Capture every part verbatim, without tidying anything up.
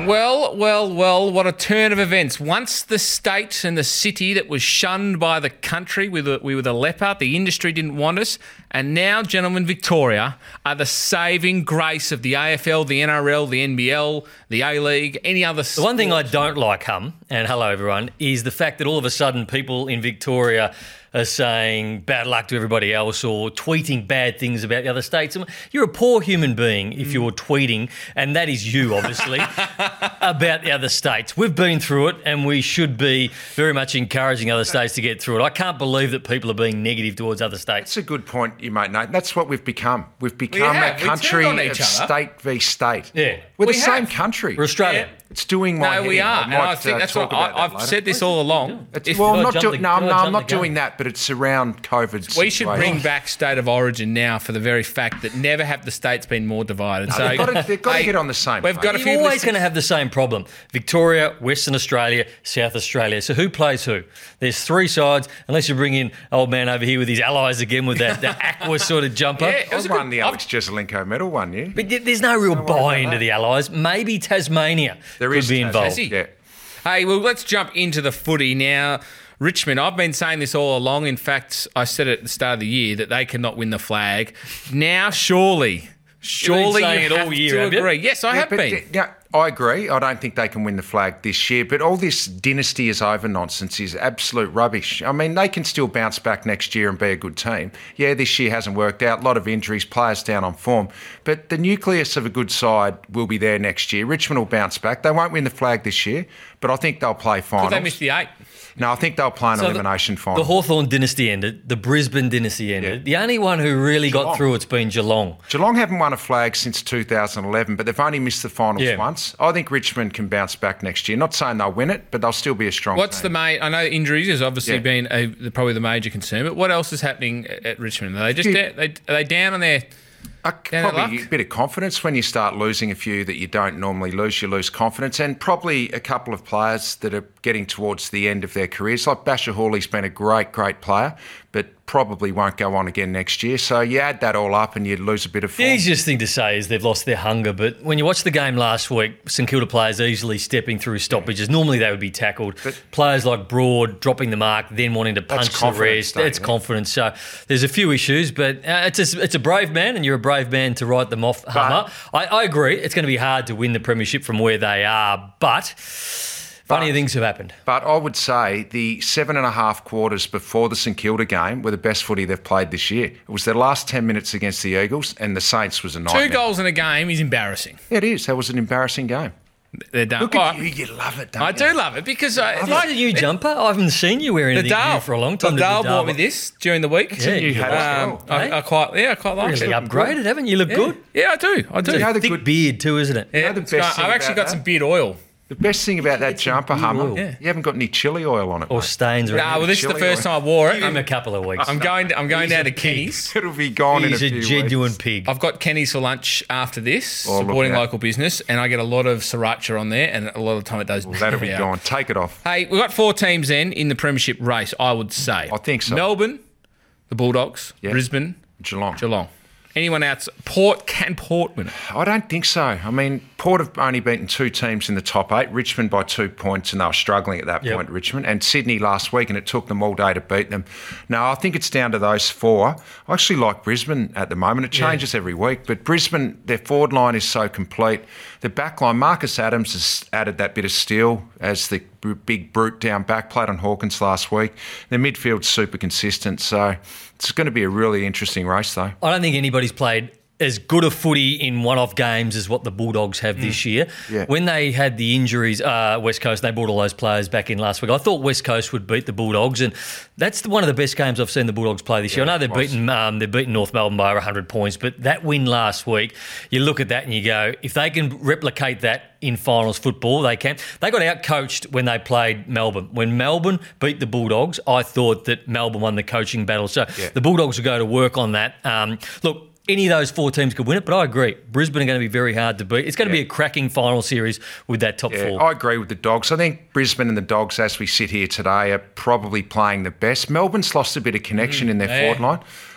Well, well, well, what a turn of events. Once the state and the city that was shunned by the country, we were, we were the leper, the industry didn't want us, and now, gentlemen, Victoria are the saving grace of the A F L, the N R L, the N B L, the A-League, any other The one thing I don't like, Hum, and hello everyone, is the fact that all of a sudden people in Victoria are saying bad luck to everybody else or tweeting bad things about the other states. You're a poor human being if you're tweeting, and that is you, obviously, about the other states. We've been through it, and we should be very much encouraging other states to get through it. I can't believe that people are being negative towards other states. That's a good point you make, Nate. That's what we've become. We've become have. a We country turn on of each other. state v state. Yeah. We're We the same have. country. We're Australia. Yeah. It's doing my No, head we in. are. I And might, I think uh, that's talk what about I, that I've later. said this all along. It's, If- well, I'm Gotta not jump doing. the- No, I'm, gotta no, I'm jump not the doing gun. that. But it's around COVID. we should bring situation. back State of Origin now for the very fact that never have the states been more divided. No, so they've got to, they've got to Hey, get on the same. We've page. got a You're few always listeners- going to have the same problem. Victoria, Western Australia, South Australia. So who plays who? There's three sides, unless you bring in old man over here with his allies again with that, that aqua sort of jumper. Yeah, it I was a won good- the I've- Alex Jesselenko medal one year. But y- there's no real Don't worry buy-in about to that. the allies. Maybe Tasmania There could is be Tas- involved. Has he? Yeah. Hey, well, let's jump into the footy now. Richmond, I've been saying this all along. In fact, I said at the start of the year that they cannot win the flag. Now, surely, surely saying you it all have year, to have you? agree. Yes, I Yeah, have but, been. uh, Yeah, I agree. I don't think they can win the flag this year. But all this dynasty is over nonsense is absolute rubbish. I mean, they can still bounce back next year and be a good team. Yeah, this year hasn't worked out. A lot of injuries, players down on form. But the nucleus of a good side will be there next year. Richmond will bounce back. They won't win the flag this year, but I think they'll play finals. Because they missed the eight. No, I think they'll play an So the- elimination The final. Hawthorn dynasty ended. The Brisbane dynasty ended. The only one who really got Geelong. through it's been Geelong. Geelong haven't won a flag since two thousand eleven, but they've only missed the finals Yeah. once. I think Richmond can bounce back next year. Not saying they'll win it, but they'll still be a strong What's the team. main? I know injuries has obviously Yeah. been a, the, probably the major concern, but what else is happening at, at Richmond? Are they just Yeah. da- they, are they down on their? Uh, Down at probably luck? a bit of confidence when you start losing a few that you don't normally lose. You lose confidence, and probably a couple of players that are getting towards the end of their careers. Like Basher Hawley's been a great, great player, but probably won't go on again next year. So you add that all up, and you lose a bit of The form. easiest thing to say is they've lost their hunger, but when you watch the game last week, St Kilda players easily stepping through stoppages. Normally they would be tackled. But- players like Broad dropping the mark, then wanting to punch the confidence, rest. don't That's you? confidence. So there's a few issues, but uh, it's a, it's a brave man, and you're a brave man to write them off, Hummer. I, I agree. It's going to be hard to win the premiership from where they are, but funnier But- things have happened. But I would say the seven and a half quarters before the St Kilda game were the best footy they've played this year. It was their last ten minutes against the Eagles, and the Saints was a nightmare. Two goals in a game is embarrassing. Yeah, it is. That was an embarrassing game. They're done. Look at Oh, you. You love it, don't I you? do love it because I, Is like, it a new jumper? I haven't seen you wear anything Nadal new for a long time. Nadal The bought me this during the week. Yeah, you had um, it as well. I, eh? I quite, yeah, I quite like Really it. upgraded, haven't you? You look Yeah. good. Yeah, I do. I do. It's know a the thick good- beard too, isn't it? Yeah, know the it's best got- thing I've actually about got some that? beard oil. The best thing about that Get some jumper, good Hummer, oil. Yeah. you haven't got any chili oil on it. Or mate. stains or Nah, anything. well, this is the chili first oil. time I wore it. Give him I'm, a couple of weeks. I'm going. I'm going He's down a to pig. Kenny's. It'll be gone He's in a a few genuine weeks. pig. I've got Kenny's for lunch after this, Oh, look supporting out. local business, and I get a lot of sriracha on there, and a lot of the time it does. Well, that'll be out. gone. Take it off. Hey, we've got four teams then in the premiership race, I would say. I think so. Melbourne, the Bulldogs, Yeah. Brisbane, Geelong. Geelong. Anyone else? Port, can Port win it? I don't think so. I mean, Port have only beaten two teams in the top eight, Richmond by two points, and they were struggling at that Yep. point, Richmond, and Sydney last week, and it took them all day to beat them. No, I think it's down to those four. I actually like Brisbane at the moment. It changes every week, but Brisbane, their forward line is so complete. The back line, Marcus Adams has added that bit of steel as the b- big brute down back, played on Hawkins last week. Their midfield's super consistent, so it's going to be a really interesting race, though. I don't think anybody's played as good a footy in one-off games as what the Bulldogs have this year. Yeah. When they had the injuries, uh, West Coast, they brought all those players back in last week. I thought West Coast would beat the Bulldogs, and that's the, one of the best games I've seen the Bulldogs play this year. I know they've it was. beaten um, they've beaten North Melbourne by one hundred points, but that win last week, you look at that and you go, if they can replicate that in finals football, they can. They got out-coached when they played Melbourne. When Melbourne beat the Bulldogs, I thought that Melbourne won the coaching battle. So Yeah. the Bulldogs will go to work on that. Um, look, any of those four teams could win it, but I agree. Brisbane are going to be very hard to beat. It's going to Yeah. be a cracking final series with that top Yeah, four. I agree with the Dogs. I think Brisbane and the Dogs, as we sit here today, are probably playing the best. Melbourne's lost a bit of connection in their yeah. forward line.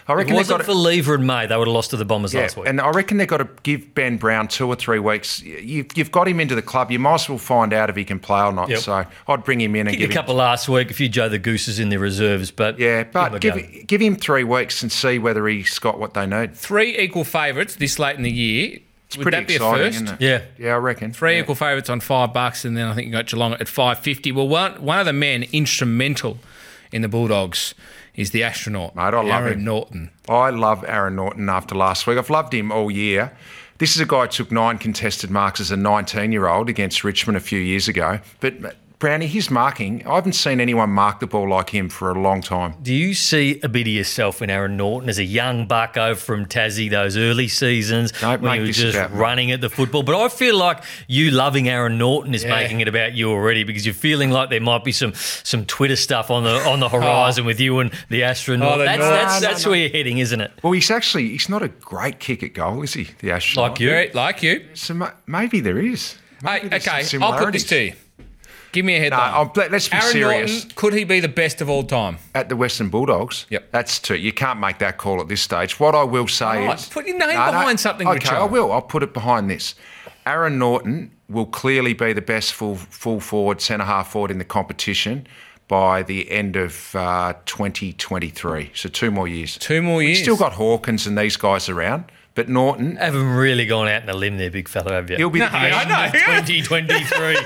I If reckon it they've wasn't got for Lever and May, they would have lost to the Bombers yeah, last week. and I reckon they've got to give Ben Brown two or three weeks. You've, you've got him into the club. You might as well find out if he can play or not. Yep. So I'd bring him in and Kicked give a him. couple last week, a few Joe the Gooses in their reserves, but Yeah, but give give, him a go. give him three weeks and see whether he's got what they need. Three equal favourites this late in the year. It's Would pretty that be exciting, a first? isn't it? Yeah. Yeah, I reckon. Three yeah. equal favourites on five bucks, and then I think you got Geelong at five fifty. Well, one one of the men instrumental in the Bulldogs is the astronaut, Mate, I love Aaron him. Norton. I love Aaron Norton after last week. I've loved him all year. This is a guy who took nine contested marks as a nineteen-year-old against Richmond a few years ago. But, Brownie, his marking, I haven't seen anyone mark the ball like him for a long time. Do you see a bit of yourself in Aaron Norton as a young buck over from Tassie, those early seasons Don't when make he was this just about me. running at the football? But I feel like you loving Aaron Norton is Yeah. making it about you already because you're feeling like there might be some some Twitter stuff on the on the horizon with you and the astronaut. Oh, the that's Norton. that's, No, that's no, where you're heading, isn't it? Well, he's actually, he's not a great kick at goal, is he, the astronaut? Like you. Very, like you. So ma- maybe there is. Maybe Hey, there's some okay, I'll put this to you. Give me a headline. No, I'll- let- let's be Aaron serious. Norton, could he be the best of all time? At the Western Bulldogs? Yep. That's two. You can't make that call at this stage. What I will say Oh, is... put your name behind something, Okay, Richard. I will. I'll put it behind this. Aaron Norton will clearly be the best full, full forward, centre-half forward in the competition by the end of uh, twenty twenty-three. So two more years. Two more years. Still got Hawkins and these guys around, but Norton... Haven't really gone out on a limb there, big fella, have you? He'll be the I best. know. twenty twenty-three.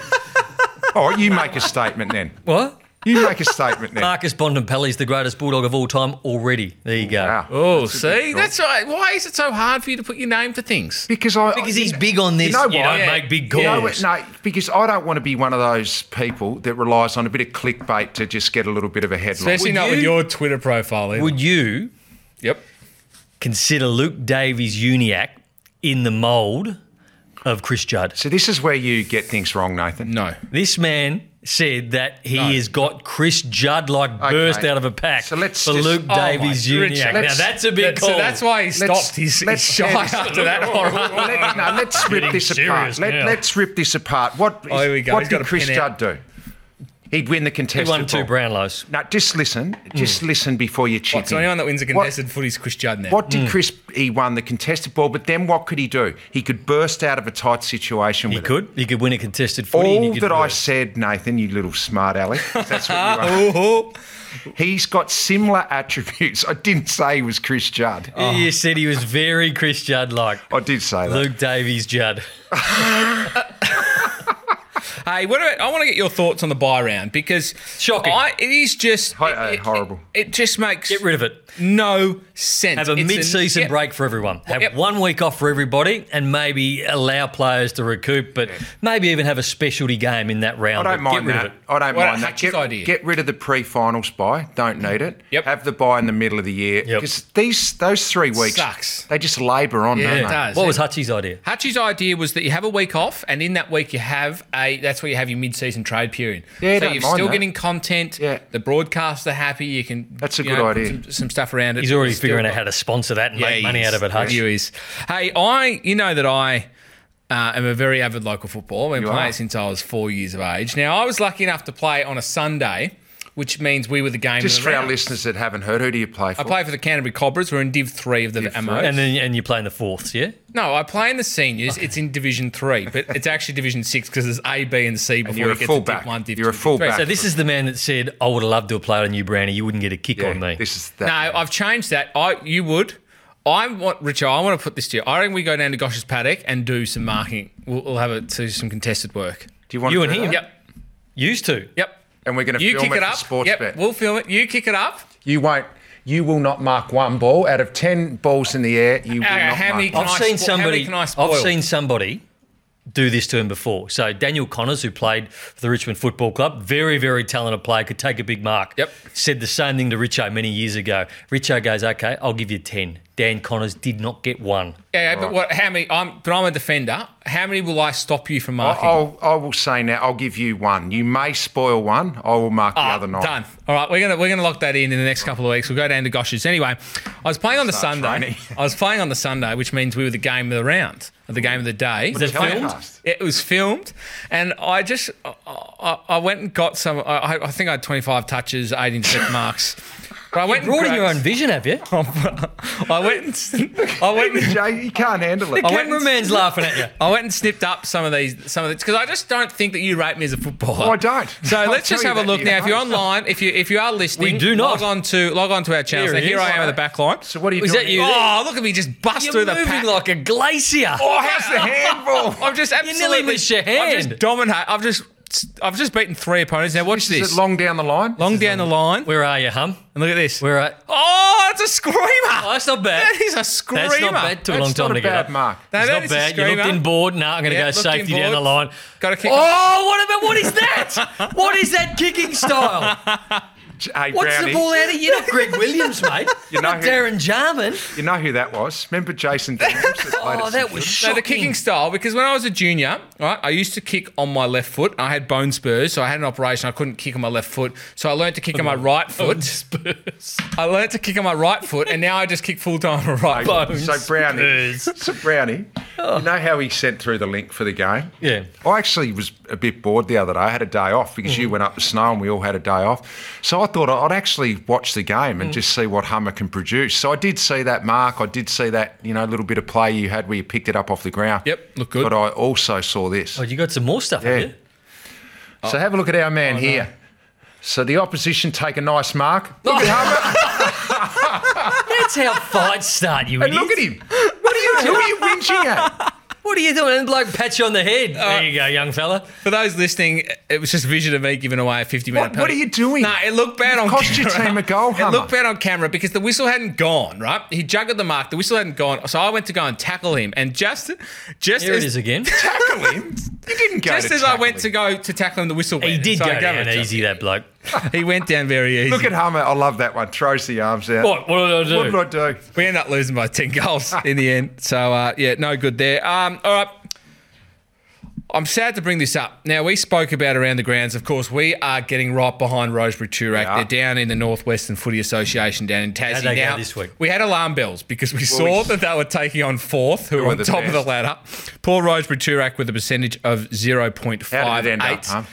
Oh, you make a statement then. What? You make a statement then. Marcus Bontempelli's the greatest Bulldog of all time already. There you go. Wow. Oh, That's a big see? call. That's right. Why is it so hard for you to put your name to things? Because I Because he's big on this. You know You why? don't make big calls. You know what? No, because I don't want to be one of those people that relies on a bit of clickbait to just get a little bit of a headline. Especially Would not with you- your Twitter profile either. Would you Yep. consider Luke Davies-Uniacke in the mould of Chris Judd? So this is where you get things wrong, Nathan. No. This man said that he No. has got Chris Judd like Okay. burst out of a pack So let's for just- Luke Oh, my- Davies-Uniacke. Richard, Now let's- that's a big That- call. so that's why he Let's- stopped his, his let's- shot let's- after that. All right. Well, let, no, let's rip Getting this apart. serious Let, now. let's rip this apart. What, Oh, here we go. what He's got did a Chris pen out. Judd do? He'd win the he contested won two ball. Brownlows. No, just listen. Just listen before you chip What, so in. anyone that wins a What- contested footy is Chris Judd now. What did Chris? He won the contested ball, but then what could he do? He could burst out of a tight situation. He with it. could. He could win a contested footy. and he All could that I burst. said, Nathan, you little smart aleck. That's what you are. Oh, He's got similar attributes. I didn't say he was Chris Judd. You said he was very Chris Judd-like. I did say that. Luke Davies-Judd. hey, what about? I want to get your thoughts on the buy round because Shocking. I, it is just Hi- it- uh, it- horrible. It, it just makes Get rid of it. no sense. Have a It's mid-season yep. break for everyone. Have Yep. one week off for everybody and maybe allow players to recoup, but maybe even have a specialty game in that I round. don't but mind get rid that. of it. I don't Well, mind that. Hutch's Get, idea. get rid of the pre-finals buy. Don't need it. Yep. Have the buy in the middle of the year. Yep. Because these those three weeks Sucks. They just labour on, Yeah, don't it they? does. What was Hutchie's idea? Hutchie's idea was that you have a week off, and in that week you have a. That's where you have your mid-season trade period. Yeah, so don't you're mind still that. getting content. Yeah. The broadcasts are happy. You can. That's a you good know, idea. Put some, some stuff around it. He's already Still figuring out got- how to sponsor that and Yeah, make he money is. out of it, Hutch. He is. Hey, I. You know that I. Uh, am a very avid local football. I've been You playing are. it since I was four years of age. Now I was lucky enough to play on a Sunday, which means we were the game. Just of for the our round. listeners that haven't heard, who do you play for? I play for the Canterbury Cobras. We're in Div Three of the Div M three. O. And then and you're playing the fourths, yeah? No, I play in the seniors. It's in Division Three, but it's actually Division Six because there's A, B, and C before you're you a get to fullback. Div One, Div You're a Two, Div fullback. three. So this is the man that said, I would have loved to have played on you, Brownie. You wouldn't get a kick yeah, on me. this is that. No, I've changed that. I you would. I want Richard. I want to put this to you. I reckon we go down to Gosh's paddock and do some marking. We'll, we'll have it to some contested work. do you want You to and do him? that? Yep. Used to. Yep. And we're going to You film kick it, it for up. sports Yep. bet. We'll film it. You kick it up. You won't. You will not mark one ball out of ten balls in the air. You will Uh, not how mark. many one. can I've I seen spo- how many somebody. can I I've spoil? seen somebody do this to him before. So Daniel Connors, who played for the Richmond Football Club, very, very talented player, could take a big mark. Yep. Said the same thing to Richo many years ago. Richo goes, "Okay, I'll give you ten." Dan Connors did not get one. Yeah, but what? How many? I'm, but I'm a defender. How many will I stop you from marking? I'll, I will say now. I'll give you one. You may spoil one. I will mark the Ah, other nine. Done. All right, we're gonna we're gonna lock that in in the next couple of weeks. We'll go down to Gosh's. Anyway, I was playing on the Start Sunday. training. I was playing on the Sunday, which means we were the game of the round, or the game of the day. Was it filmed? telecast? It was filmed, and I just I, I- I went and got some. I, I think I had twenty-five touches, eight intercept marks. But I went and Brought in your grabbed- own vision, have you? I went and I went and Jay, you can't handle it. I went and- Cameraman's laughing at you. I went and snipped up some of these, some of the because I just don't think that you rate me as a footballer. Oh, I don't. So I'll let's just tell you have a that look you now. If you're don't. online, if you if you are listening, We do not. log on to log on to our channel. Here So it here is. I am at the back line. So what are you Is doing? that you? Oh, look at me just bust You're through the moving pack. like a glacier. Oh, how's the handball? I've just nearly absolutely missed your I've hand. just dominated. I've just I've just beaten three opponents. Now watch Is this. it long down the line? Long down the line. Where are you, Hum? And look at this. Where are? Oh, it's a screamer. Oh, that's not bad. That is a screamer. That's not bad. Took a long That's time not to a get bad up. mark. No, It's that not is a bad. You screamer. looked in board. No, I'm going to Yeah, go looked in safety down board. the line. Got to kick. Oh, what about what is that? What is that kicking style? Hey, What's Brownie, the ball out of? You're not Greg Williams, mate. You know not who- Darren Jarman. you know who that was? Remember Jason Daniels? that played Oh, at that St was Kilda? No, shocking. the kicking style, because when I was a junior, right, I used to kick on my left foot. I had bone spurs, so I had an operation. I couldn't kick on my left foot. So I learned to kick on my right foot. Spurs. I learned to kick on my right foot, and now I just kick full time on my right foot. Bones. So Brownie, Spurs. so Brownie, you know how he sent through the link for the game? Yeah. I actually was a bit bored the other day. I had a day off because you went up to snow and we all had a day off. So I thought I'd actually watch the game and just see what Hummer can produce. So I did see that mark. I did see that, you know, little bit of play you had where you picked it up off the ground. Yep, looked good. But I also saw this. Oh, you got some more stuff, Yeah. have you? So have a look at our man here. So the opposition take a nice mark. Look at Hummer. That's how fights start, you And idiot. look at him. What are you, who are you whinging at? What are you doing? And bloke pat you on the head. there you go, young fella. For those listening, it was just a vision of me giving away a fifty-minute What- what are you doing? No, it looked bad on cost your camera. team a goal, It Hummer. looked bad on camera because the whistle hadn't gone, right? He juggled the mark. The whistle hadn't gone. So I went to go and tackle him. And just, just Here as, it is again. Tackle him. You didn't go just to as I tackle went him. to go to tackle him, the whistle went. He did So I go gave down it to him. easy, that bloke. He went down very easy. Look at Hummer. I love that one. Throws the arms out. What? What did I do? What did I do? We ended up losing by ten goals in the end. So, uh, yeah, no good there. Um, all right. I'm sad to bring this up. Now, we spoke about around the grounds. Of course, we are getting right behind Rosebery Toorak. Yeah. They're down in the Northwestern Footy Association down in Tassie. How'd they go now, this week? we had alarm bells because we saw we- that they were taking on fourth, who Who were were on the top of the best? ladder. Poor Rosebery Toorak with a percentage of zero point How five did it end eight. up, huh?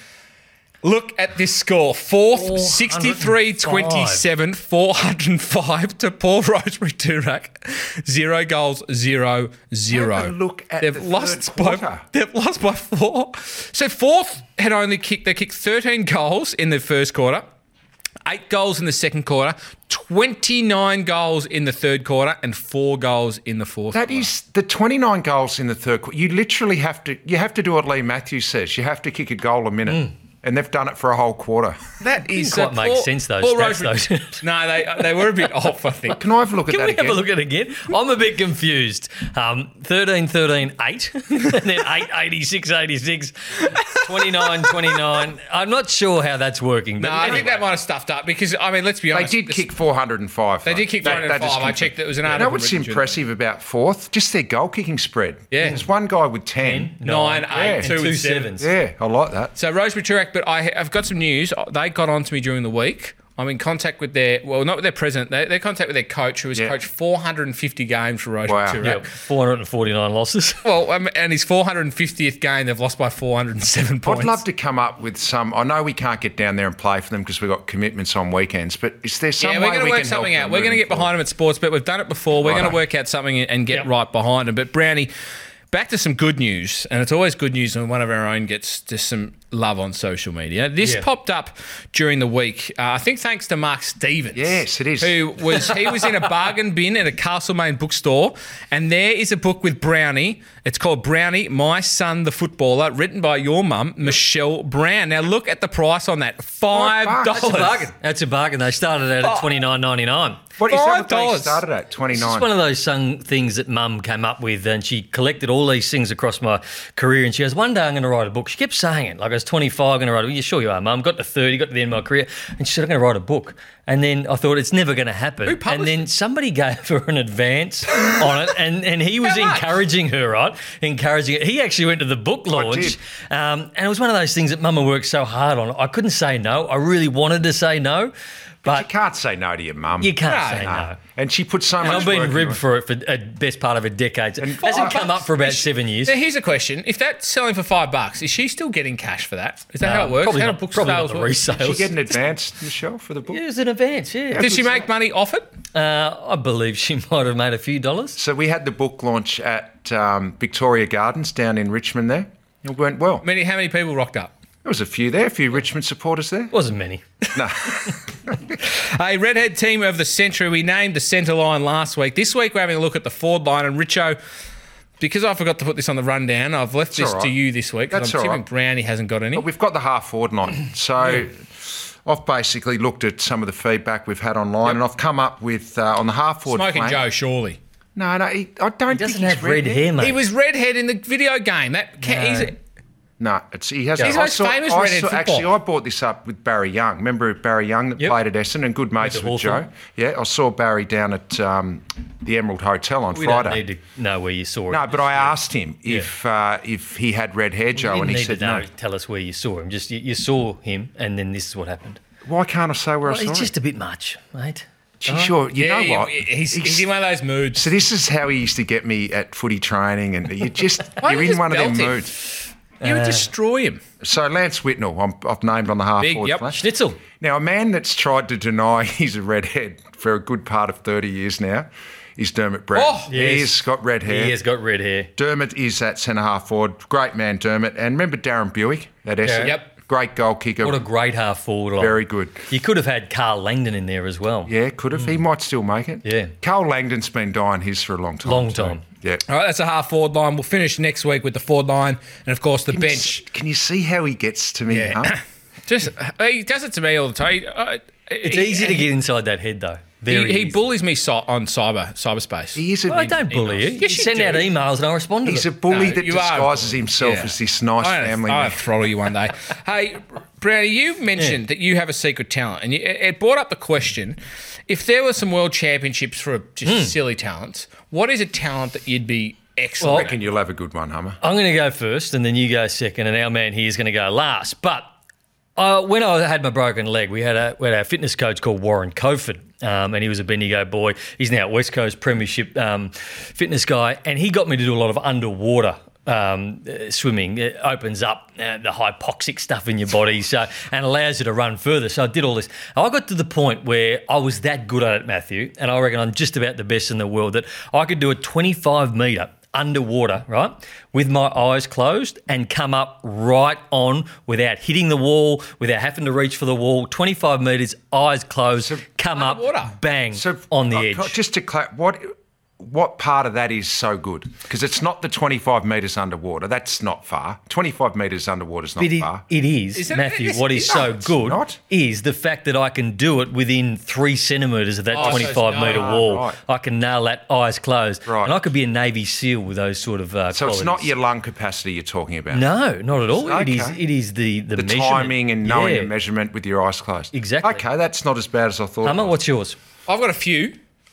Look at this score. Fourth, sixty-three twenty-seven, four hundred five to Paul Rosebery Toorak. Zero goals, zero, zero. Have a look at they've the lost third by quarter. They've lost by four. So fourth had only kicked, they kicked thirteen goals in the first quarter, eight goals in the second quarter, twenty-nine goals in the third quarter, and four goals in the fourth That quarter. is the twenty-nine goals in the third quarter. You literally have to. You have to do what Lee Matthews says. You have to kick a goal a minute, and they've done it for a whole quarter. That is Didn't quite make sense, those stats, Rosebery- No, they they were a bit off, I think. Can I have a look at Can that we again? have a look at it again? I'm a bit confused. Um, thirteen, thirteen, eight, and then eight, eighty-six, eighty-six, twenty-nine, twenty-nine. I'm not sure how that's working. But No, I anyway. think that might have stuffed up because, I mean, let's be They honest. did this- kick four hundred five. They did kick four hundred five. I checked it was an You know article what's written during- impressive about fourth? Just their goal kicking spread. Yeah. There's one guy with ten. Nine, Nine, eight, yeah. two, and two with seven. sevens. Yeah, I like that. So Rosebery Toorak, but I, I've got some news. They got on to me during the week. I'm in contact with their, well, not with their president. They, they're in contact with their coach, who has Yeah. coached four hundred fifty games for Rosebery Wow. Toorak. Yep, four hundred forty-nine losses. Well, um, and his four hundred fiftieth game, they've lost by four hundred seven points. I'd love to come up with some. I know we can't get down there and play for them because we've got commitments on weekends. But is there some Yeah, way we're going we to work can help something out. them We're going to moving get behind them at sports, but we've done it before. We're going Righto. to work out something and get Yep. right behind them. But Brownie, back to some good news, and it's always good news when one of our own gets just some love on social media. This Yeah. popped up during the week. Uh, I think thanks to Mark Stevens. Yes, it is. Who was he was in a bargain bin at a Castlemaine bookstore, and there is a book with Brownie. It's called Brownie, My Son the Footballer, written by your mum, Michelle Brown. Now look at the price on that. Five bucks. dollars. That's a bargain. That's a bargain. They started out at twenty-nine ninety-nine. What is that? Five What they dollars. started at twenty It's just nine. one of those sung things that Mum came up with, and she collected all these things across my career. And she goes, "One day I'm going to write a book." She kept saying it, like I was twenty-five, going to write. Well, yeah, sure you are, Mum. Got to thirty, got to the end of my career, and she said, "I'm going to write a book." And then I thought it's never going to happen. Who published and then somebody gave her an advance on it, and, and he was How much? encouraging her, right? Encouraging it. He actually went to the book launch, um, and it was one of those things that Mum worked so hard on. I couldn't say no. I really wanted to say no. But you can't say no to your mum. You can't No, say no. No. And she put so And much I've been work ribbed into it. for it for a best part of a decade. It hasn't come up for about seven years. Now, here's a question: if that's selling for five bucks, is she still getting cash for that? Is that how it works? Probably how not, do book probably not sales the work? Did resales. she get an advance, Michelle, for the book? Yeah, it was an advance, yeah. Did she make money off it? Uh, I believe she might have made a few dollars. So we had the book launch at um, Victoria Gardens down in Richmond there. It went well. Many, how many people rocked up? There was a few there, a few Richmond supporters there. Wasn't many. No. A redhead team of the century. We named the centre line last week. This week we're having a look at the forward line. And Richo, because I forgot to put this on the rundown, I've left this all right. to you this week. 'Cause That's I'm all tipping right. Brownie hasn't got any. But we've got the half forward line. So I've basically looked at some of the feedback we've had online and I've come up with, uh, on the half forward Smoking flank- Joe, surely. No, no, he, I don't He think doesn't he's have red hair, mate. He was redhead in the video game. That ca- No. he's, No, it's, he hasn't. He's the I most saw- famous I redhead saw- football. Actually, I brought this up with Barry Young. Remember Barry Young that Yep. played at Essendon and good mates Went with to Joe? Hawthorn. Yeah, I saw Barry down at um, the Emerald Hotel on We Friday. don't need to know where you saw it. No, but I asked him if uh, if he had red hair, Joe, you and didn't he need said to know, no. tell us where you saw him. Just you, you saw him, and then this is what happened. Why can't I say where Well, I saw it's him? just a bit much, mate. Gee, sure, you yeah, know what? He's, he's in one of those moods. So this is how he used to get me at footy training, and you just Why you're don't you in just one of them belt him? moods. You would destroy him. So Lance Whitnell, I'm, I've named on the half Big, forward yep. flank. Schnitzel. Now, a man that's tried to deny he's a redhead for a good part of thirty years now is Dermot Brown. Oh, He's yes. got red hair. He has got red hair. Dermot is that centre half forward. Great man, Dermot. And remember Darren Buick at Essendon? Yep. Great goal kicker. What a great half forward line. Very good. You could have had Carl Langdon in there as well. Yeah, could have. He might still make it. Yeah. Carl Langdon's been dying his for a long time. Long too. time. Yeah. All right, that's a half forward line. We'll finish next week with the forward line and, of course, the Can you bench. s- Can you see how he gets to me? Yeah. Huh? Just he does it to me all the time. Uh, It's he, easy to get inside that head, though. Very He, he easy. bullies me so, on cyber cyberspace. He is a, Well, I don't bully you. Yes, you you send do. out emails and I respond to he's a them. bully No, that you are a disguises bully. himself Yeah. as this nice I'll, family I'll man. throttle you one day. Hey, Brownie, you mentioned that you have a secret talent, and you, it it brought up the question: if there were some world championships for just Hmm. silly talents, what is a talent that you'd be I excellent reckon you'll have a good one, Hummer. I'm going to go first and then you go second, and our man here is going to go last. But uh, when I had my broken leg, we had a, we had a fitness coach called Warren Coford, um, and he was a Bendigo boy. He's now West Coast Premiership um, fitness guy, and he got me to do a lot of underwater um, uh, swimming. It opens up uh, the hypoxic stuff in your body, so and allows you to run further. So I did all this. I got to the point where I was that good at it, Matthew, and I reckon I'm just about the best in the world, that I could do a twenty-five metre underwater, right, with my eyes closed and come up right on without hitting the wall, without having to reach for the wall. twenty-five metres, eyes closed, come up, underwater. bang, So on the uh, edge. Just to clarify, what what part of that is so good? Because it's not the twenty-five metres underwater. That's not far. twenty-five metres underwater is not But it, far. it is, Is it- Matthew, it's- what is no, so it's good not. is the fact that I can do it within three centimetres of that Oh, so it's twenty-five no- metre Ah, wall. right. I can nail that eyes closed. Right. And I could be a Navy SEAL with those sort of uh, So it's not qualities. your lung capacity you're talking about. No, not at all. It is Okay. It is the, the, The measurement. timing and knowing Yeah. the measurement with your eyes closed. Exactly. Okay, that's not as bad as I thought. it Hummer, was. what's yours? I've got a few.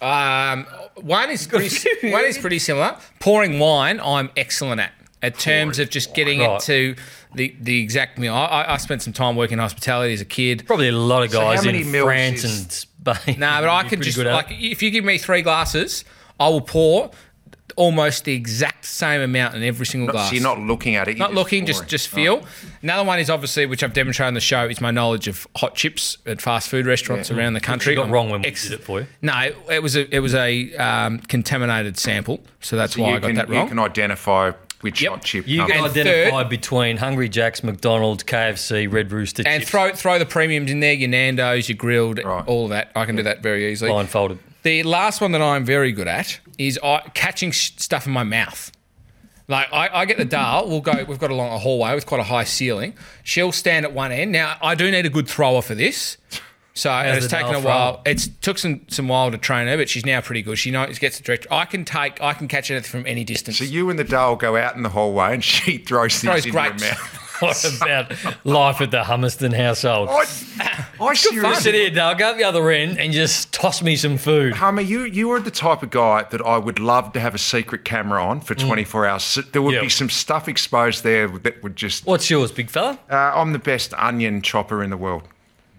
Um, one is pretty, few. one is pretty similar. Pouring wine, I'm excellent at. In terms of just getting Right. it to the, the exact meal. I, I- I spent some time working in hospitality as a kid. Probably a lot of So how guys many in mils France is- and Spain. No, but I would be can pretty just good at like it. if you give me three glasses, I will pour almost the exact same amount in every single glass. So you're not looking at it. You're Not looking, just pouring. just feel. Another one is obviously, which I've demonstrated on the show, is my knowledge of hot chips at fast food restaurants around the country. You got I'm wrong when we ex- did it for you. No, it was a it was a um, contaminated sample, so that's So why you I got can, that you wrong. can identify which Yep. hot chip. You comes. can And identify third- between Hungry Jack's, McDonald's, K F C, Red Rooster And chips. throw throw the premiums in there, your Nando's, your grilled, Right. all of that. I can do that very easily. blindfolded. The last one that I'm very good at is I, catching sh- stuff in my mouth. Like I, I get the Dale. We'll go. We've got along a hallway with quite a high ceiling. She'll stand at one end. Now I do need a good thrower for this, so How's it's the taken Dale a while. thrower? It's took some some while to train her, but she's now pretty good. She knows gets the direct. I can take. I can catch it from any distance. So you and the Dale go out in the hallway and she throws things Throws in your grapes. mouth. What about life at the Hummerston household? I, I Sit seriously... here, Dale. Go up the other end and just toss me some food. Hummer, you, you are the type of guy that I would love to have a secret camera on for twenty-four hours. So there would Yep. be some stuff exposed there that would just... What's yours, big fella? Uh, I'm the best onion chopper in the world.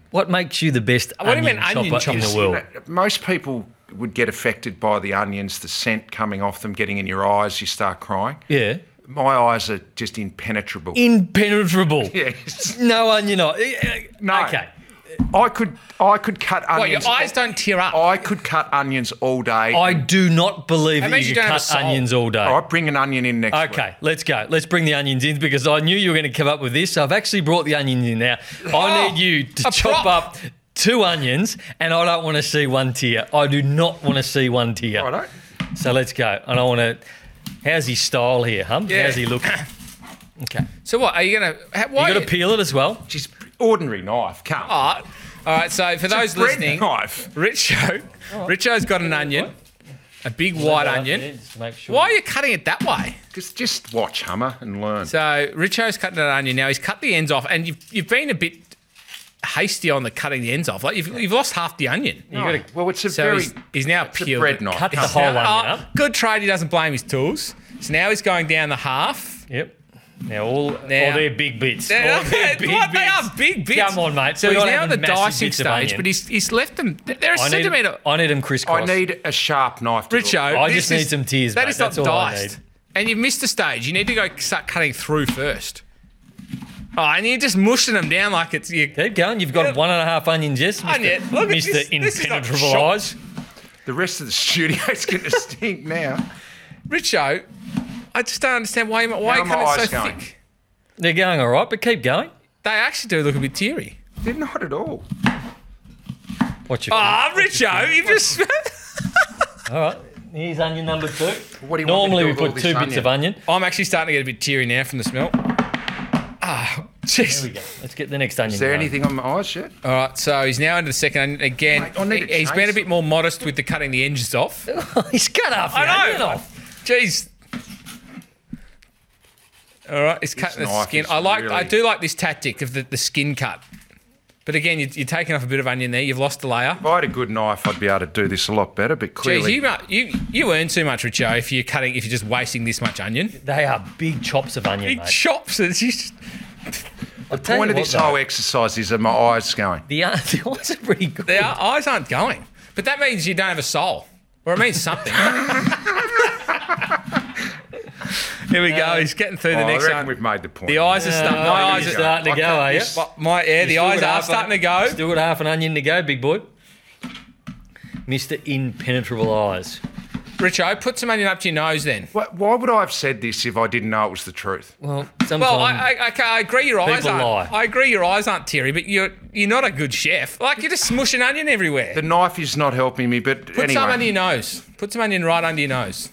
What makes you the best What do you onion mean onion chopper in choppers? the world? Most people would get affected by the onions, the scent coming off them, getting in your eyes, you start crying. Yeah. My eyes are just impenetrable. Impenetrable. Yes. No onion. No. No. Okay. I could I could cut What, onions. your eyes don't tear up? I could cut onions all day. I do not believe That that, means you you can don't have cut a soul. onions all day. All right, bring an onion in next week. Okay, let's go. Let's bring the onions in because I knew you were going to come up with this. So I've actually brought the onions in now. I Oh, need you to a chop prop. up two onions, and I don't want to see one tear. I do not want to see one tear. Righto. So let's go. And I want to. How's his style here, hum? Yeah. How's he look? Okay. So what, are you going to... Why You got to peel it as well. Just ordinary knife. Come. Oh, all right, so for those bread listening, knife. Richo, Richo's got an onion, a big white onion. Yeah, just to make sure. Why are you cutting it that way? Just just watch Hummer and learn. So Richo's cutting an onion now. He's cut the ends off, and you've you've been a bit hasty on the cutting the ends off. Like you've, you've lost half the onion. You got to well, it's a So very he's, he's now it's a peeled bread it. knife. cut the Come whole on. onion Oh, up. good trade. He doesn't blame his tools. So now he's going down the half. Yep. Now all, Now- all their big bits. They're- all their big what? bits. They are big bits. Come on, mate. So We he's gotta now have at the massive dicing bits of stage, onion. but he's he's left them. They're a I need, centimetre. I need them crisscross. I need a sharp knife. To Richo, I this just need is- some tears, That mate. is not That's all I diced. need. And you've missed a stage. You need to go start cutting through first. Oh, and you're just mushing them down like it's you. Keep going. You've got Yeah. one and a half onions, yes, Mister Onion. Look at Mister this. This is not Impenetrable shop. Eyes. The rest of the studio's going to stink now. Richo, I just don't understand why you why How you are my cut it eyes so going? thick. They're going all right, but keep going. They actually do look a bit teary. They're not at all. Watch your. Ah, Richo, you just. All right. Here's onion number two. What do you Normally we want me to do with put all two this bits of onion. I'm actually starting to get a bit teary now from the smell. Ah, jeez. There we go. Let's get the next onion. Is there going. anything on my eyes yet? All right, so he's now into the second onion. Again, Mate, I need a he- he's been a chainsaw. bit more modest with the cutting the edges off. He's cut half the I onion know. off. Jeez. All right, he's cutting the knife skin. is I like. I really- do like this tactic of the, the skin cut. But again, you're, you're taking off a bit of onion there. You've lost a layer. If I had a good knife, I'd be able to do this a lot better. But Jeez, clearly, you, mu- you you earn too much, Richo, if you're cutting if you're just wasting this much onion. They are big chops of onion, Big mate. chops. It's just, I'll the tell point you of what, this though, whole exercise is that my eyes going. the, uh, the eyes are pretty good. their eyes aren't going. But that means you don't have a soul, or it means something. Here we go. He's getting through the Oh, next I reckon one. we've made the point. The eyes are starting. Oh, My you're eyes are starting to I go, cut are you? this- My, my yeah, the Still eyes got are half starting a- to go. Still got half an onion to go, big boy. Mister Impenetrable Eyes. Richo, put some onion up to your nose then. Why, why would I have said this if I didn't know it was the truth? Well, sometimes Well, I, I, I, I agree your eyes People aren't. lie. I agree your eyes aren't teary, but you're you're not a good chef. Like you're just smushing onion everywhere. The knife is not helping me, but Put anyway. some under your nose. Put some onion right under your nose.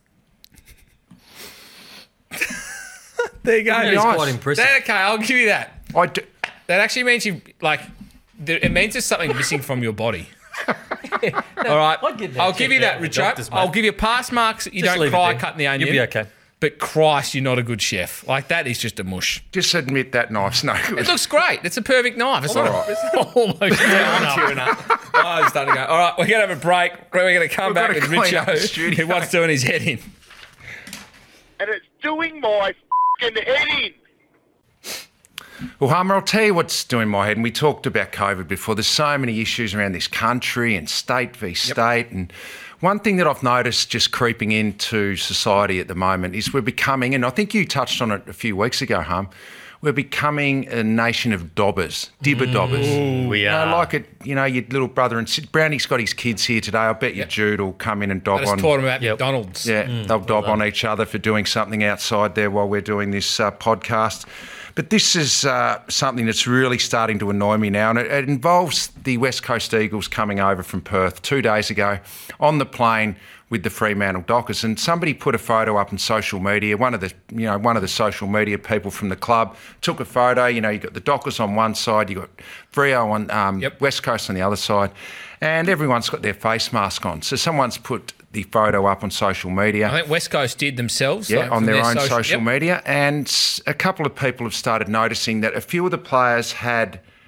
There you go. that is nice. quite impressive. That- okay, I'll give you that. I do, That actually means you like. There, it means there's something missing from your body. All right, I'd get that I'll give checked you that, out with Richard. doctors, mate. I'll give you pass marks. You Just don't leave it cry there. cutting the onion. You'll be okay. But Christ, you're not a good chef. Like that is just a mush. just admit that knife's no good. It looks great. It's a perfect knife. It's not. All right. It's not Almost I'm tearing up. Oh, I'm starting to go. All right, we're going to have a break. We're going to come We've back got with to clean up the Richo, studio. who wants doing his head in. And it's doing my f***ing head in. Well, Hummer, I'll tell you what's doing my head. And we talked about COVID before. There's so many issues around this country and state v state. And one thing that I've noticed just creeping into society at the moment is we're becoming, and I think you touched on it a few weeks ago, Hum, we're becoming a nation of dobbers, dibber dobbers. We You know, are. like it, you know, your little brother and sis- Brownie's got his kids here today. I bet you Jude will come in and I dob just on. taught him about Yep. McDonald's. Yeah, they'll dob on each other for doing something outside there while we're doing this uh, podcast. But this is uh, something that's really starting to annoy me now, and it, it involves the West Coast Eagles coming over from Perth two days ago on the plane with the Fremantle Dockers, and somebody put a photo up on social media. One of the, you know, one of the social media people from the club took a photo. You know, you got the Dockers on one side, you got Freo on um, Yep. West Coast on the other side, and everyone's got their face mask on. So someone's put the photo up on social media. I think West Coast did themselves. Yeah, like, on from their own social, yep. media. And s- a couple of people have started noticing that a few of the players had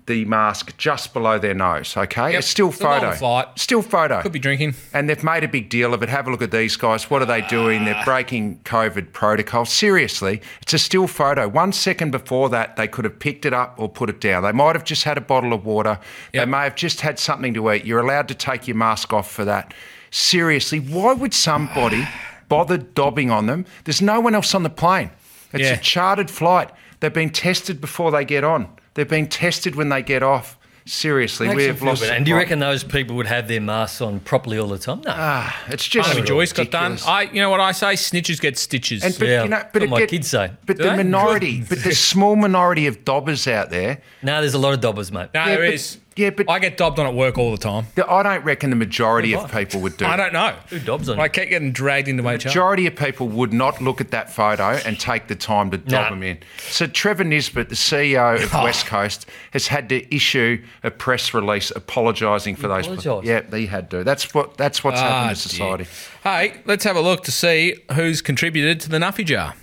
the mask just below their nose, okay? Yep. It's still It's a long photo. flight. Still photo. Could be drinking. And they've made a big deal of it. Have a look at these guys. What are they doing? They're breaking COVID protocol. Seriously, it's a still photo. One second before that, they could have picked it up or put it down. They might have just had a bottle of water. Yep. They may have just had something to eat. You're allowed to take your mask off for that. Seriously, why would somebody bother dobbing on them? There's no one else on the plane. It's Yeah. a chartered flight. They've been tested before they get on. They've been tested when they get off. Seriously, Makes we you have feel lost. better. And do you reckon those people would have their masks on properly all the time? No. Ah, it's just Barnaby Joyce got done. ridiculous. I, you know what I say? Snitches get stitches. And but Yeah, you know, but what it my get- kids say. But Do the they? minority, but the small minority of dobbers out there. no, there's a lot of dobbers, mate. no, Yeah, there but- is. yeah, but- I get dobbed on at work all the time. the- I don't reckon the majority of Why? people would do. I it. don't know. Who dobs on I you? keep getting dragged into H R. Majority of people would not look at that photo and take the time to dob Nah. them in. So Trevor Nisbet, the C E O of Oh. West Coast, has had to issue a press release apologising for those. apologised? Yeah, he had to. That's what. That's what's Ah, happened to society. dear. Hey, let's have a look to see who's contributed to the Nuffy Jar.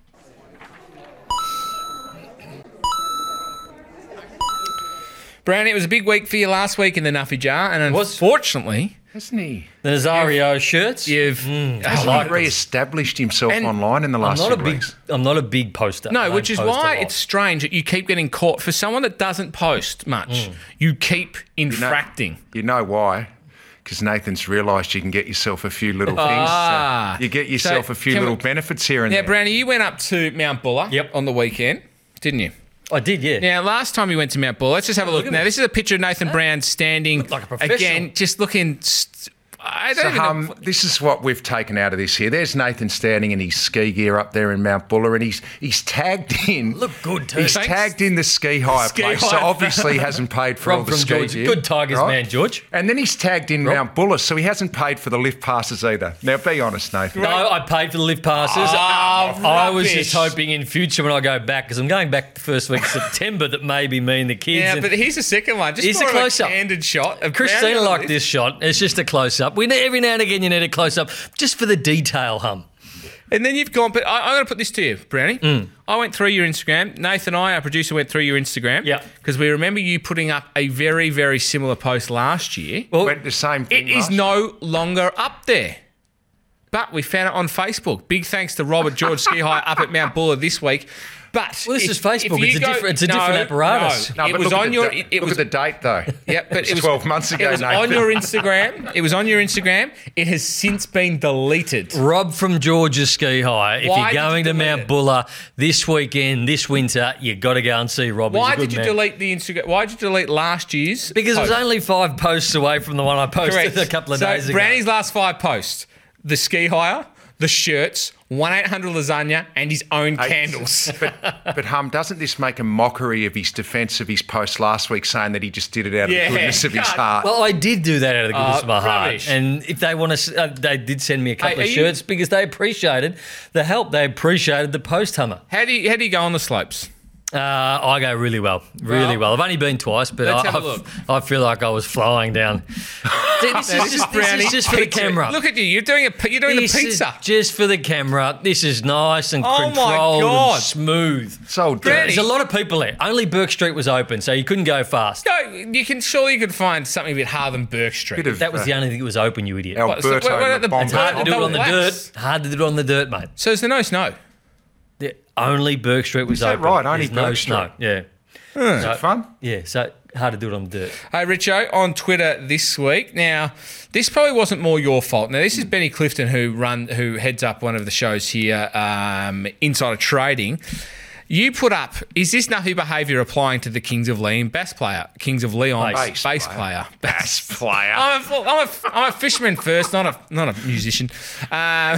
Brownie, it was a big week for you last week in the Nuffy Jar, and was. unfortunately, Hasn't he? The Nazario shirts. you've... I Hasn't like he them. re-established himself And online in the I'm last not a few big. weeks? I'm not a big poster. I No, don't which is post a why lot. it's strange that you keep getting caught. For someone that doesn't post much, you keep infracting. You know why? Because Nathan's realised you can get yourself a few little things. Ah. So you get yourself So a few can we- little benefits here and Now, there. Brownie, you went up to Mount Buller Yep. on the weekend, didn't you? I did, yeah. Now, last time you went to Mount Buller, let's just have a look. look at Now, me. this is a picture of Nathan Brown standing like a professional. again, just looking. St- I don't So, even um, know. this is what we've taken out of this here. There's Nathan standing in his ski gear up there in Mount Buller, and he's he's tagged in. Look good too. He's Thanks. tagged in the ski hire Ski place, so hire. obviously he hasn't paid for all Rob the from ski George. gear. Good Tigers man, George. And then he's tagged in Rob. Mount Buller, so he hasn't paid for the lift passes either. Now, be honest, Nathan. No, I paid for the lift passes. Oh, I was rubbish. just hoping in future when I go back, because I'm going back the first week of September, that maybe me and the kids. Yeah, and but here's the second one. Just Here's more a of a close-up. candid shot. Of Christina Brownie on liked the this shot. It's just a close up. We need, every now and again you need a close up just for the detail, hum. And then you've gone, but I, I'm going to put this to you, Brownie. I went through your Instagram. Nathan and I, our producer, went through your Instagram. Yeah. Because we remember you putting up a very, very similar post last year. Well, Went the same thing. It is last- no longer up there. But we found it on Facebook. Big thanks to Robert George Ski High up at Mount Buller this week. But Well, this if- is Facebook. if you It's a different- it's a different apparatus. No, No, it but was look on at your. the, It, it look was at the date, though. yeah, but It's it was twelve months ago, It was Nathan. on your Instagram. It was on your Instagram. It has since been deleted. Rob from George's Ski High. If Why you're did you going to delete Mount it? Buller this weekend, this winter, you got to go and see Rob. He's Why a good did you man. delete the Instagram? Why did you delete last year's? Because it was post? only five posts away from the one I posted Correct. a couple of so days ago. Brownie's last five posts: the ski hire, the shirts, one eight hundred lasagna, and his own Hey, candles. But, but Hum, doesn't this make a mockery of his defence of his post last week, saying that he just did it out of Yeah. the goodness of his God. heart? Well, I did do that out of the goodness Uh, of my heart. rubbish. And if they want to, uh, they did send me a couple Hey, of are you- shirts because they appreciated the help. They appreciated the post hummer. How do you how do you go on the slopes? Uh, I go really well, really Well, well. I've only been twice, but let's I, have a I- look. I feel like I was flying down. See, this, Now, is just, this Brownie is just for the pizza. camera. Look at you. You're doing a you're doing This the is pizza. just for the camera. This is nice and Oh my controlled God. and smooth. It's all Brownie. dirty. There's a lot of people there. Only Burke Street was open, so you couldn't go fast. No, you can surely you could find something a bit harder than Burke Street. Bit of, That was uh, the only thing that was open, you idiot. What, so Alberto what- what are the- Mabomba. it's Hard to do it on the Wax. dirt. Hard to do it on the dirt, mate. So there's no snow. Yeah, only Burke Street was Is that open. right? Only There's no Burke snow. Street? Yeah. Is it fun? Yeah, so hard to do it on the dirt. Hey, Richo, on Twitter this week. Now, this probably wasn't more your fault. Now, this is Benny Clifton, who run, who heads up one of the shows here, um, Insider Trading. You put up, is this Nuffy behaviour applying to the Kings of Leon bass player? Kings of Leon Bass. bass, Bass player. Bass player. I'm a, I'm, a, I'm a fisherman first, not a not a musician. Um,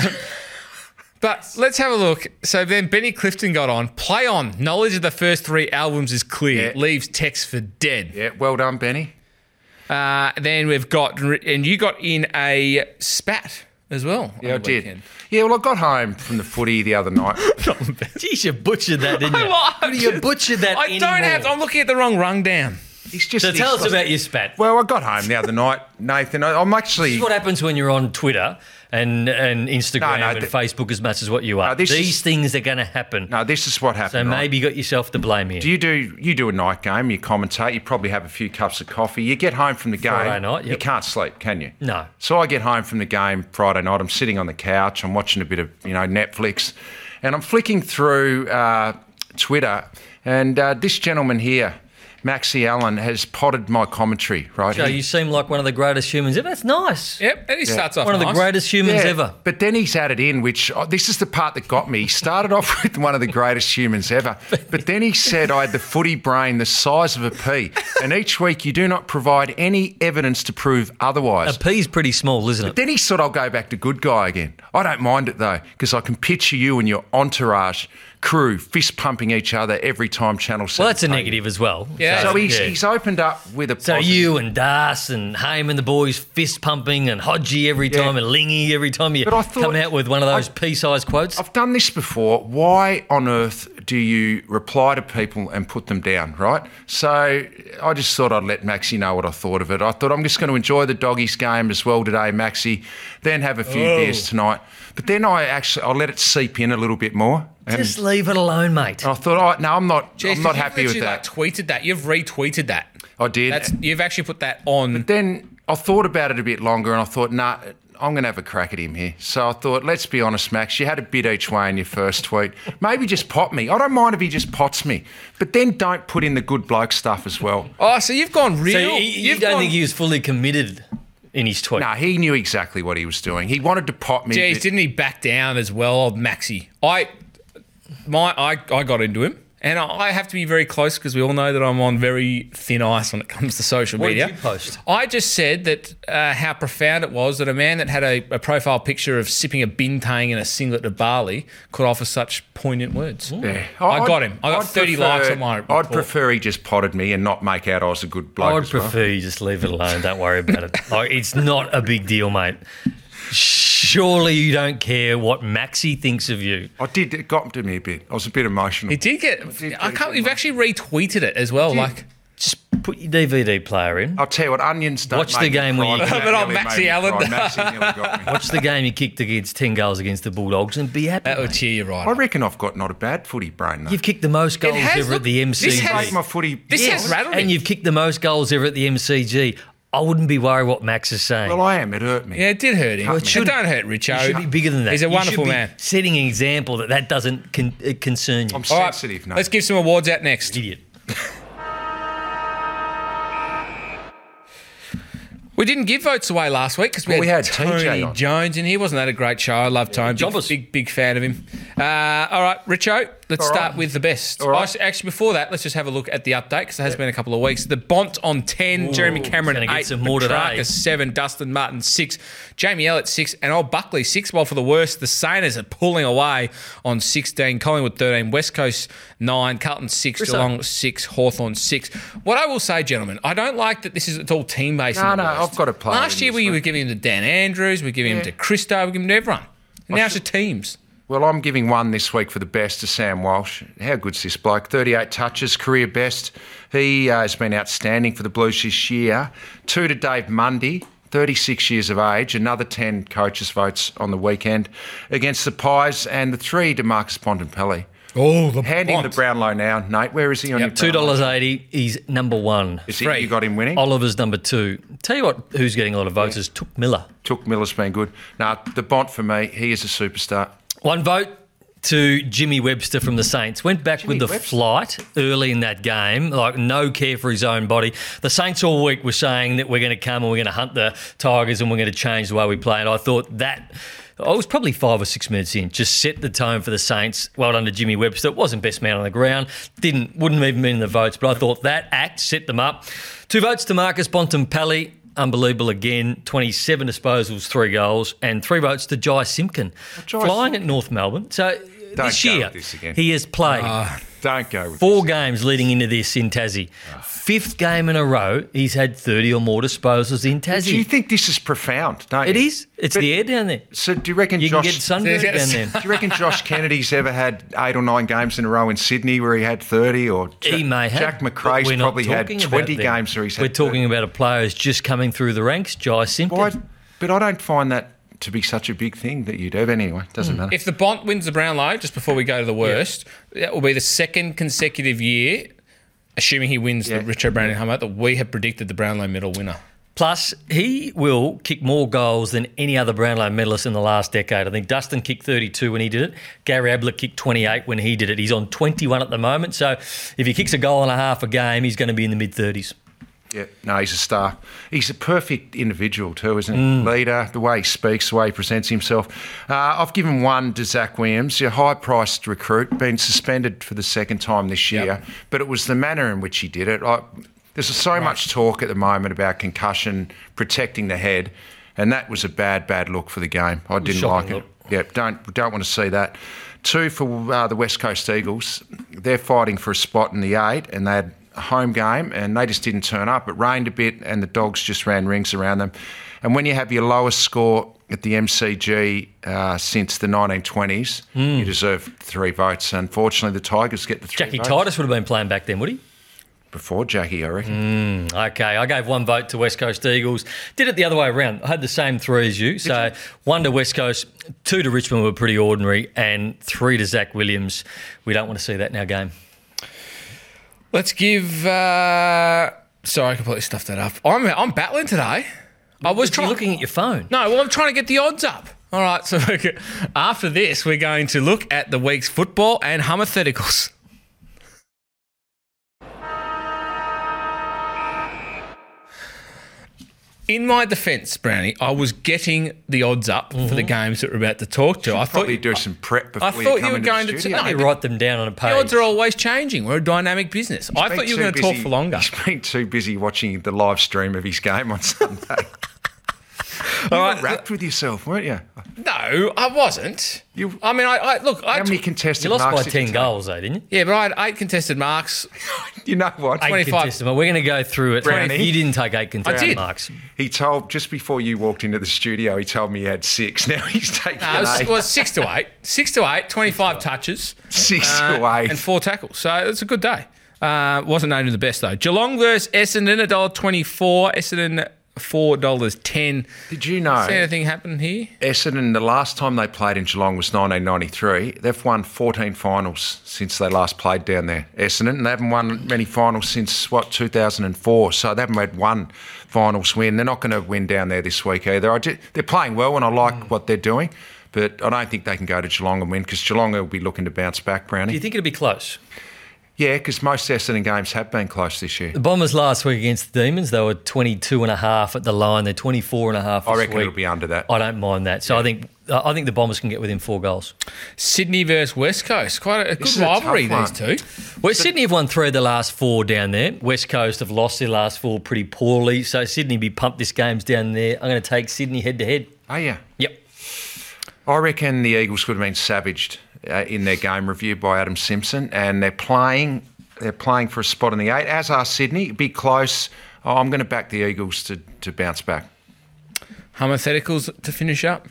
but let's have a look. So then Benny Clifton got on. Play on. Knowledge of the first three albums is clear. Yeah. Leaves text for dead. Yeah, well done, Benny. Uh, then we've got, and you got in a spat as well. Yeah, I on the did. weekend. Yeah, well, I got home from the footy the other night. Jeez, you butchered that, didn't you? I You butchered that I don't anymore. have. I'm looking at the wrong rundown. He's just. So tell he's- us about your spat. Well, I got home the other night, Nathan. I- I'm actually. This is what happens when you're on Twitter and and Instagram No, no, and th- Facebook as much as what you are. No, this These is- things are going to happen. No, this is what so happened. right? maybe you got yourself to blame here. Do you do you do a night game? You commentate. You probably have a few cups of coffee. You get home from the game. Friday night, yep. You can't sleep, can you? No. So I get home from the game Friday night. I'm sitting on the couch. I'm watching a bit of you know Netflix, and I'm flicking through uh, Twitter, and uh, this gentleman here, Maxie Allen, has potted my commentary. Right. Joe, He- you seem like one of the greatest humans ever. That's nice. Yep, and he starts off One of the nice. greatest humans Yeah, ever. But then he's added in, which oh, this is the part that got me. He started off with one of the greatest humans ever, but then he said I had the footy brain the size of a pea, and each week you do not provide any evidence to prove otherwise. A pea's pretty small, isn't it? Then he said I'll go back to good guy again. I don't mind it though, because I can picture you and your entourage crew fist pumping each other every time Channel seven. Well, that's a play. negative as well. Yeah. So he's, yeah. he's opened up with a So positive. you and Das and Haim and the boys fist pumping and Hodgie every Yeah. time and Lingy every time you But I thought- come out with one of those I- pea-sized quotes. I've done this before. Why on earth do you reply to people and put them down, right? So I just thought I'd let Maxie know what I thought of it. I thought I'm just going to enjoy the doggies game as well today, Maxie, then have a few Oh. beers tonight. But then I actually, I let it seep in a little bit more. And Just leave it alone, mate. I thought, oh, no, I'm not, Jeez, I'm not you've happy with literally, that. Like, tweeted that. You've retweeted that. I did. That's you've actually put that on. Then I thought about it a bit longer and I thought, nah, I'm going to have a crack at him here. So I thought, let's be honest, Max, you had a bit each way in your first tweet. Maybe just pot me. I don't mind if he just pots me. But then don't put in the good bloke stuff as well. Oh, so you've gone real. So you, you you've don't gone, think he was fully committed in his tweet? No, he knew exactly what he was doing. He wanted to pot me. Jeez, but- didn't he back down as well, old Maxi? I, my, I, I got into him, and I have to be very close because we all know that I'm on very thin ice when it comes to social What did media. you post? I just said that uh, how profound it was that a man that had a, a profile picture of sipping a bintang in a singlet of barley could offer such poignant words. Yeah. I I'd- got him. I got I'd thirty prefer- likes on my report. I'd prefer he just potted me and not make out I was a good bloke I would as well. prefer you just leave it alone. Don't worry about it. Like, it's not a big deal, mate. Surely you don't care what Maxi thinks of you. I did. It got to me a bit. I was a bit emotional. It did get. did I get can't. good You've one. actually retweeted it as well. Did. Like. Just put your D V D player in. I'll tell you what, onions don't Watch the make me game where cry, you- but that But on nearly Maxi made me Allen. cry. Maxi nearly got me. Watch the game you kicked against ten goals against the Bulldogs and be happy. That would mate. cheer you right. I up. reckon I've got not a bad footy brain though. You've kicked the most goals has, ever look, at the M C G. this has- Make my footy. This Yes. has rattled And me. you've kicked the most goals ever at the M C G. I wouldn't be worried what Max is saying. Well, I am. It hurt me. Yeah, it did hurt him. Well, it it should- don't hurt Richo. you should be bigger than that. He's a You wonderful should be man. setting an example that that doesn't con- uh, concern you. I'm All right, sensitive now. let's give some awards out next. Idiot. We didn't give votes away last week because we, Well, we had had T J Tony on. Jones in here. Wasn't that a great show? I love Tony. Big, Jobbers. big, big fan of him. Uh, all right, Richo, let's All start right. with the best. All right. Oh, Actually, before that, let's just have a look at the update because it has been a couple of weeks. The Bont on ten, Jeremy Cameron gonna get eight, some more Petrarca today. seven, Dustin Martin six, Jamie Ellett six, and old Buckley six. Well, for the worst, the Sainers are pulling away on sixteen, Collingwood thirteen, West Coast nine, Carlton six, Chris, Geelong six, Hawthorn six. What I will say, gentlemen, I don't like that this is it's all team based. No, no, I've got a player Last in year this we one. were giving him to Dan Andrews, we were giving him Yeah. to Christo, we were giving him to everyone. Now it's the teams. Well, I'm giving one this week for the best to Sam Walsh. How good's this bloke? thirty-eight touches, career best. He uh, has been outstanding for the Blues this year. Two to Dave Mundy, thirty-six years of age. Another ten coaches' votes on the weekend against the Pies. And the three to Marcus Bontempelli. Oh, the Hand him the Brownlow now, Nate. Where is he on your Two Brownlow? dollars eighty. He's number one. Is he, Three. you got him winning? Oliver's number two. Tell you what, who's getting a lot of votes is Took Miller. Took Miller's been good. No, the Bont for me, he is a superstar. One vote to Jimmy Webster from the Saints. Went back Jimmy with the Webster? flight early in that game, like no care for his own body. The Saints all week were saying that we're going to come and we're going to hunt the Tigers and we're going to change the way we play. And I thought that I was probably five or six minutes in, just set the tone for the Saints. Well done to Jimmy Webster. Wasn't best man on the ground. Didn't wouldn't even been in the votes, but I thought that act set them up. Two votes to Marcus Bontempelli. Unbelievable again. twenty-seven disposals, three goals, and three votes to Jai Simpkin. Jai Flying Simpkin. at North Melbourne. So Don't this go year, with this again. he has played Don't go with four this. games leading into this in Tassie. Fifth game in a row, he's had thirty or more disposals in Do you Tassie. think this is profound? Don't It you? is. It's But- the air down there. So do you reckon You Josh... can get sunburned Yes. down there. Do you reckon Josh Kennedy's ever had eight or nine games in a row in Sydney where he had thirty? Or He may have. Jack but McRae's we're not probably had talking about twenty them. games where he's had We're talking thirty. about a player who's just coming through the ranks, Jai Simpkin. Why, but I don't find that to be such a big thing that you'd have anyway. Doesn't matter. If the Bont wins the Brownlow, just before we go to the worst, that will be the second consecutive year, assuming he wins Yeah. the Richo Brownlow Hummer, that we have predicted the Brownlow medal winner. Plus, he will kick more goals than any other Brownlow medalist in the last decade. I think Dustin kicked thirty-two when he did it. Gary Ablett kicked twenty-eight when he did it. He's on twenty-one at the moment. So if he kicks a goal and a half a game, he's going to be in the mid-thirties. Yeah, no, he's a star. He's a perfect individual too, isn't he? Mm. Leader, the way he speaks, the way he presents himself. Uh, I've given one to Zach Williams, a high-priced recruit, been suspended for the second time this year, Yep. but it was the manner in which he did it. I, there's so right. much talk at the moment about concussion, protecting the head, and that was a bad, bad look for the game. I didn't Shocking like look. it. Yeah, don't don't want to see that. Two for uh, the West Coast Eagles. They're fighting for a spot in the eight, and they had a home game, and they just didn't turn up. It rained a bit, and the Dogs just ran rings around them. And when you have your lowest score at the M C G uh, since the nineteen twenties, mm. you deserve three votes. Unfortunately, the Tigers get the three Jackie votes. Titus would have been playing back then, would he? Before Jackie, I reckon. Mm, okay, I gave one vote to West Coast Eagles. Did it the other way around. I had the same three as you. So one to West Coast, two to Richmond were pretty ordinary, and three to Zach Williams. We don't want to see that in our game. Let's give... Uh, sorry, I completely stuffed that up. I'm, I'm battling today. I was You're trying... looking at your phone. No, well, I'm trying to get the odds up. All right, so after this, we're going to look at the week's football and hypotheticals. In my defence, Brownie, I was getting the odds up mm-hmm. for the games that we're about to talk to. You I should thought probably you do some prep before I you thought come you were into going the to. studio. No, You write them down on a page. the odds are always changing. We're a dynamic business. He's I been thought you were too going to busy- talk for longer. He's been too busy watching the live stream of his game on Sunday. You All were right. wrapped with yourself, weren't you? No, I wasn't. You- I mean, I, I look. I How many t- contested You lost marks by did you ten take? goals, though, didn't you? yeah, but I had eight contested marks. You know what? Eight twenty-five. contested. Well, we're going to go through it. Brownie. You didn't take eight contested did. marks. He told, just before you walked into the studio, he told me he had six. Now he's taken No, it was, eight. it was six to eight. Six to eight, twenty-five touches. Six uh, to eight. And four tackles. So it's a good day. Uh, wasn't named the best, though. Geelong versus Essendon, one dollar twenty-four. Essendon, four dollars ten. Did you know See anything happen here? Essendon, the last time they played in Geelong was nineteen ninety-three. They've won fourteen finals since they last played down there, Essendon, and they haven't won many finals since, what, two thousand four. So they haven't had one finals win. They're not going to win down there this week either. I just, they're playing well, and I like mm. what they're doing, but I don't think they can go to Geelong and win because Geelong will be looking to bounce back, Brownie. Do you think it'll be close? Yeah, because most Essendon games have been close this year. The Bombers last week against the Demons, they were twenty-two and a half at the line. They're twenty-four and a half this I reckon week. it'll be under that. I don't mind that. So Yeah. I think uh, I think the Bombers can get within four goals. Sydney versus West Coast. Quite a, a good is a tough rivalry, one. these two. Well, Sydney have won three of the last four down there. West Coast have lost their last four pretty poorly. So Sydney be pumped this game's down there. I'm going to take Sydney head to head. Oh, yeah. Yep. I reckon the Eagles could have been savaged uh, in their game review by Adam Simpson, and they're playing they're playing for a spot in the eight, as are Sydney. Be close. Oh, I'm going to back the Eagles to, to bounce back. Hypotheticals to finish up.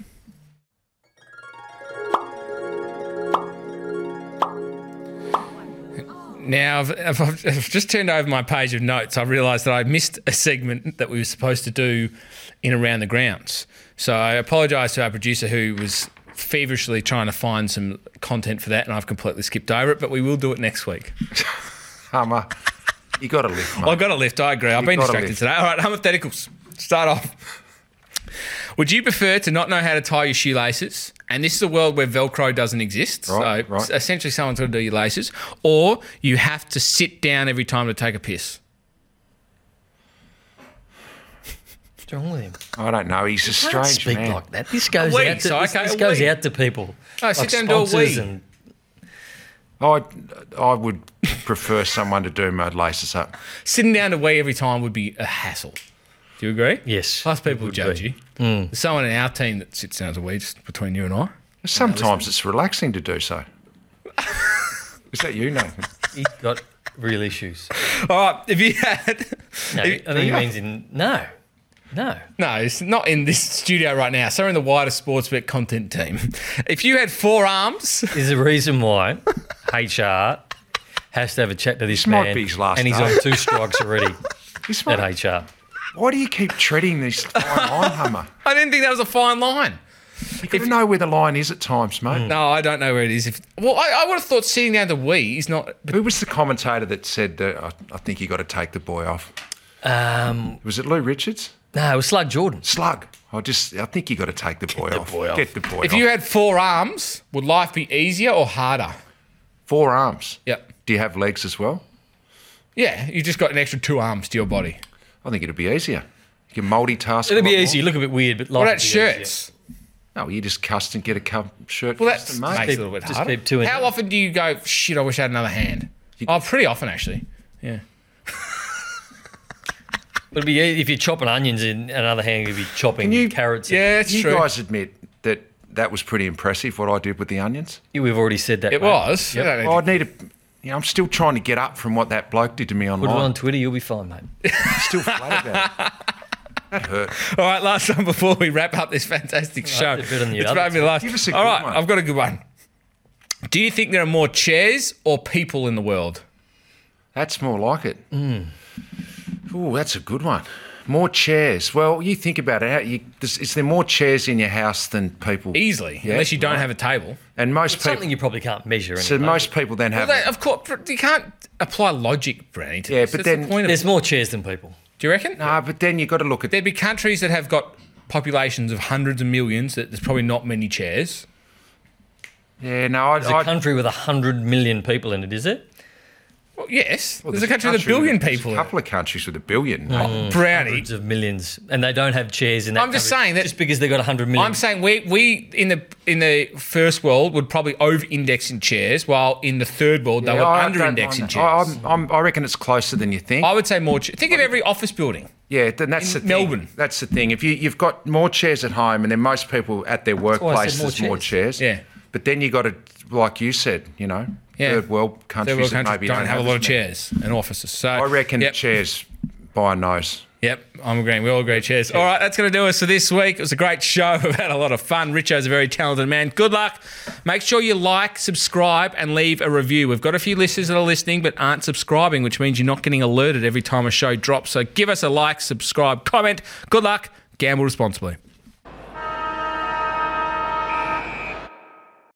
Now, I've, I've, I've just turned over my page of notes. I realised that I missed a segment that we were supposed to do in Around the Grounds. So I apologise to our producer who was feverishly trying to find some content for that, and I've completely skipped over it, but we will do it next week. Hummer, you got to lift, mate. I've got a lift, I agree. I've You've been got a distracted lift. today. All right, hypotheticals. Start off. Would you prefer to not know how to tie your shoelaces? And this is a world where Velcro doesn't exist. Right, so right. essentially someone's got to do your laces. Or you have to sit down every time to take a piss. What's wrong with him? I don't know. He's a You can't strange speak man. like that. This goes wee, out to so, this, okay, this a goes wee. out to people. Oh, sit like down and do a sponsors wee. and I, I would prefer someone to do my laces up. Sitting down to wee every time would be a hassle. Do you agree? Yes, Plus people it would judge be. you. There's someone in our team that sits down to wee, just between you and I. Sometimes it's relaxing to do so. Is that you, Nathan? He's got real issues. All right, if you had... No, I if- think he means in no, no. No, it's not in this studio right now. So in the wider sports bet content team. If you had four arms, There's a reason why H R has to have a chat to this, This man, might be his last and he's day. on two strikes already This at might- H R. Why do you keep treading this fine line, Hummer? I didn't think that was a fine line. You've got to know where the line is at times, mate. No, I don't know where it is. If Well, I, I would have thought sitting down to wee is not... Who was the commentator that said, uh, I, I think you got to take the boy off? Um, Was it Lou Richards? no, it was Slug Jordan. Slug. I just, I think you got to take the boy off. boy off. Get the boy If off. you had four arms, would life be easier or harder? Four arms. Yep. Do you have legs as well? Yeah, you've just got an extra two arms to your body. I think it'd be easier. You can multitask. It'll a be lot easy. You look a bit weird, but life What would about be easier. shirts? more. No, you just custom get a cu- shirt. Well, that's custom makes made. it a little bit Just harder. keep two in How there. often do you go, shit, I wish I had another hand? Oh, pretty often, actually. Yeah. It'd be if you're chopping onions in another hand, you'd be chopping Can you- carrots. Yeah, it's you true. guys admit that that was pretty impressive, what I did with the onions? Yeah, we've already said that. It mate. was. Yep. I don't need Well, to- I need to, you know, I'm still trying to get up from what that bloke did to me Put it online. on Twitter, you'll be fine, mate. I'm still flat about it. That hurt. All right, last one before we wrap up this fantastic show. a bit on the It's other made me laugh. Give us a All good right, one. I've got a good one. Do you think there are more chairs or people in the world? That's more like it. Oh, that's a good one. More chairs. Well, you think about it. How you, is, is there more chairs in your house than people? Easily, Yeah, unless you don't right. have a table. And most Something people. you probably can't measure. So anyway. most people then have. Well, they, of course, you can't apply logic, Brandy. To Yeah, this. but That's the then- point of, There's more chairs than people. do you reckon? no, but then you got to look at. There'd be countries that have got populations of hundreds of millions that there's probably not many chairs. Yeah, no, I. There's a I country with a hundred million people in it, is it? Well, yes, well, there's a country with a billion there's people. A in it. couple of countries with a billion. Brownie. Hundreds of millions, and they don't have chairs in that. I'm just country saying that- just because they've got a hundred million. I'm saying we we in the in the first world would probably over-index in chairs, while in the third world they Yeah, would I under-index in don't mind chairs. that. I, I'm, I'm, I reckon it's closer than you think. I would say more. Cha- Think of every office building. Yeah, then that's In the thing. Melbourne. That's the thing. If you you've got more chairs at home, and then most people at their why I workplace said more there's more chairs. Yeah. But then you got to, like you said, you know, Yeah. third world countries Third world that countries maybe don't, have a lot of as many. chairs and offices. So I reckon Yep. chairs by a nose. Yep, I'm agreeing. We all agree. Cheers. All right, that's going to do us for this week. It was a great show. We've had a lot of fun. Richo's a very talented man. Good luck. Make sure you like, subscribe, and leave a review. We've got a few listeners that are listening but aren't subscribing, which means you're not getting alerted every time a show drops. So give us a like, subscribe, comment. Good luck. Gamble responsibly.